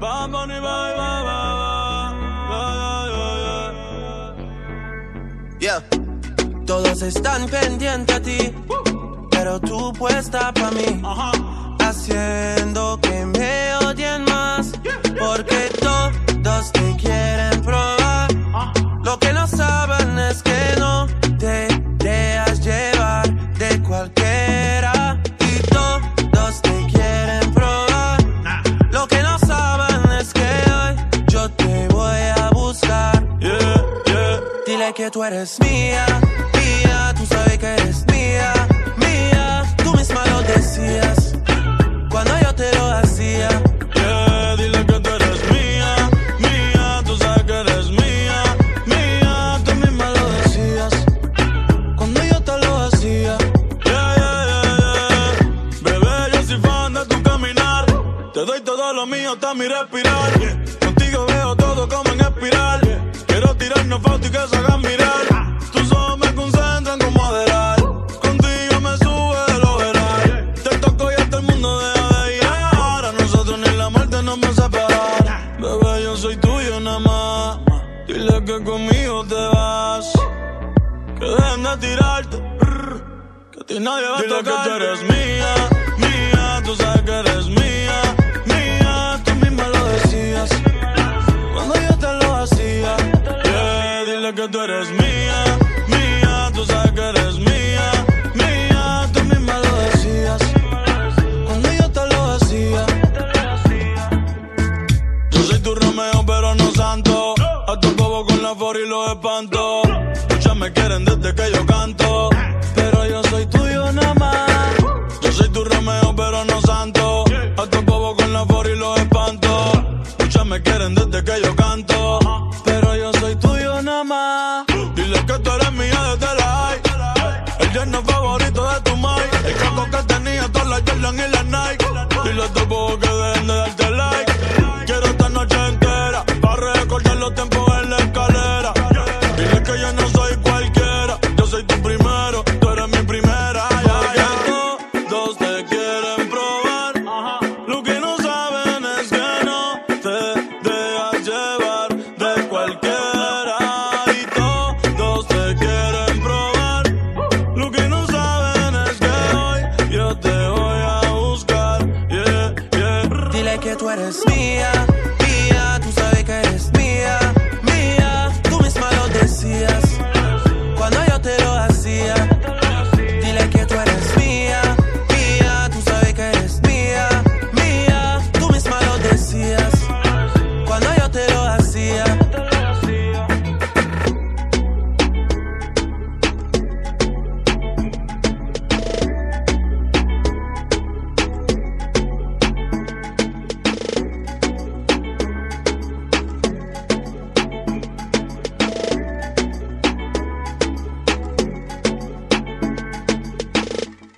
Bad Bunny, bye, bye, bye, yeah. Todos están pendientes a ti, pero tú puesta pa' mí, haciendo que me odien más, porque todos te quieren probar. Lo que no saben es que no te dejas llevar de cualquiera, y todos te quieren probar. Lo que no saben es que hoy yo te voy a buscar. Dile que tú eres mía, mía, tú sabes que eres mía, mía. Tú misma lo decías cuando yo te lo hacía. Dile que tú eres mía, mía, tú sabes que eres mía, mía. Tú misma lo decías cuando yo te lo hacía. Bebé, yo soy fan de tu caminar. Te doy todo lo mío hasta mi respirar. Contigo veo todo como en espiral. Quiero tirarnos fotos y que se hagan mirar. Tus ojos me concentran como Aderal. Contigo me sube de lo veral. Te toco y hasta el mundo deja de llegar. A nosotros ni la muerte nos va a separar. Bebé, yo soy tuyo nada más. Dile que conmigo te vas. Que dejen de tirarte. Que a ti nadie va a tocar. Dile que tú eres mía, mía. Tú sabes que eres mía, mía. Tú misma lo decías cuando yo te lo hacía. Dile que tú eres mía, mía. Tú sabes que eres mía, mía. Tú misma lo decías cuando yo te lo hacía. Yo soy tu Romeo pero no santo. A tu bobo con la for y los espanto. Muchas me quieren desde que yo canto, pero yo soy tuyo nada más. Yo soy tu Romeo pero no santo. A tu bobo con la for y los espanto. Muchas me quieren desde que yo canto, pero yo soy tuyo nada más. Dile que tú eres mía desde la high. El yerno favorito de tu mai. El caco que tenía todas las Jordan y las Nike. Dile a tu bobo que dejen de darte like. Quiero esta noche entera para recordar los tiempos en la escalera. Dile que yo no soy cualquiera. Yo soy tu primero, tú eres mi primera. Todos te quieren probar. Lo que no saben es que no te dejas llevar de cualquiera. Y todos te quieren probar. Lo que no saben es que hoy yo te voy a buscar. Dile que tú eres mía,